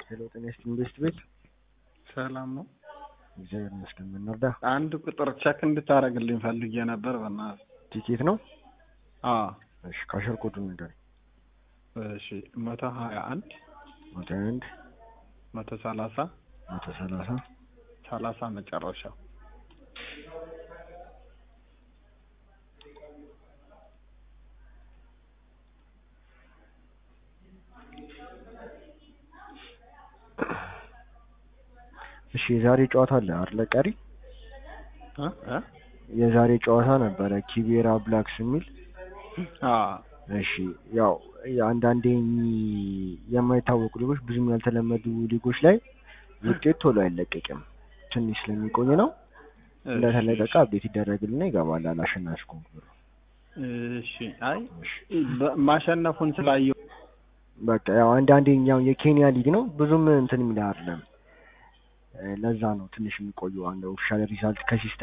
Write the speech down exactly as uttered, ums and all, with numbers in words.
ሄሎ ጤና ይስጥልኝ ኢንቨስት ቤት ሰላም ነው። እግዚአብሔር ይመስገን። ምን እንርዳ? አንድ ቁጥር ቼክ እንድታረግልኝ ፈልጌ ነበር። በእናትህ ቲኬት ነው? አዎ። እሺ ካሸር ኮዱን ንገረኝ። እሺ መቶ ሀያ አንድ መቶ ሀያ አንድ መቶ ሰላሳ መቶ ሰላሳ ሰላሳ መጨረሻው። እሺ የዛሬ ጨዋታ አለ አይደል? ቀሪ እ እ የዛሬ ጨዋታ ነበረ ኪቤራ ብላክስ የሚል። አዎ እሺ ያው አንዳንዴ የማይታወቁ ሊጎች ብዙም ያልተለመዱ ሊጎች ላይ ውጤት ቶሎ አይለቀቅም፣ ትንሽ ስለሚቆይ ነው። እንደተለቀቀ አፕዴት ይደረግልና ይገባል አሸናፊ ኮንኩር። እሺ አይ ማሸነፉን ስላየው በቃ ያው አንዳንዴኛው የኬንያ ሊግ ነው ብዙም እንትን የሚል አይደለም። ለዛ ነው ትንሽ የሚቆየው አንድ ኦፊሻል ሪዛልት ከሲስተም